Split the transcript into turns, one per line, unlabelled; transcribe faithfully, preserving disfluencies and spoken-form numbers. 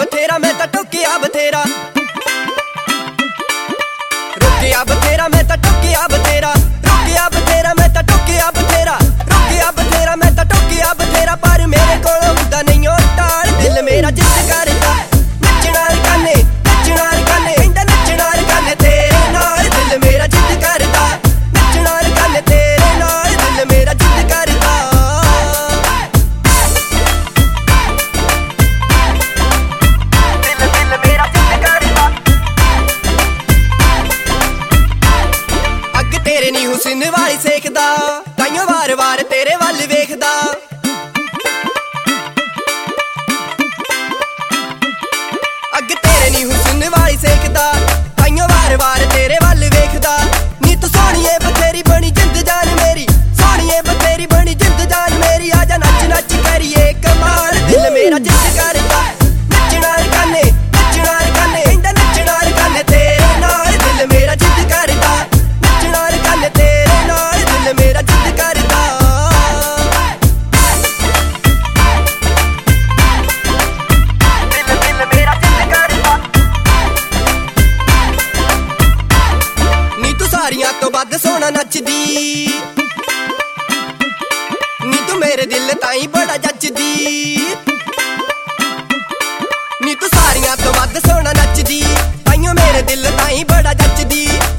बथेरा मैं ता टोकिया बथेरा, रोकिया बथेरा मैं ता टोकिया बथेरा, रोकिया बथेरा मैं ता टोकिया बथेरा, रोकिया बथेरा मैं ता टोकिया बथेरा। पर मेरे कोलों हुंदा नहीं ओ टाल, दिल मेरा जिद करदा नच्चना रकाने नच्चना रकाने इंदा नच्चना रकाने तेरे नाल। दिल मेरा जिद करदा नच्चना रकाने तेरे नाल, दिल मेरा जिद करदा। दिल दिल मेरा जिद करदा। अग तेरे नी हुस्न वाली सेकदा, ताइयों वार वार तेरे वल वेखदा। अग तेरे नी हुस्न वाली सेकदा, ताइयों वार वार तेरे वल वेखदा। नी तू सोहणीए बथेरी बनी जिंद जान मेरी, सोहणीए बथेरी बनी जिंद जान मेरी। आजा नच नच करिए कमाल, दिल मेरा जिद करदा नच्चना रकाने नच्चना रकाने इंदा नच्चना रकाने तेरे नाल। दिल मेरा जिद करदा नच्चना रकाने तेरे नाल, दिल मेरा जिद करदा। दिल दिल मेरा जिद करदा। नी तू सारियां तो वध सोहना नचदी, नी तू मेरे दिल ताई बड़ा जचदी। नी तू सारियां तो वध सोहना नचदी, ताइयों मेरे दिल ताई बड़ा जचदी।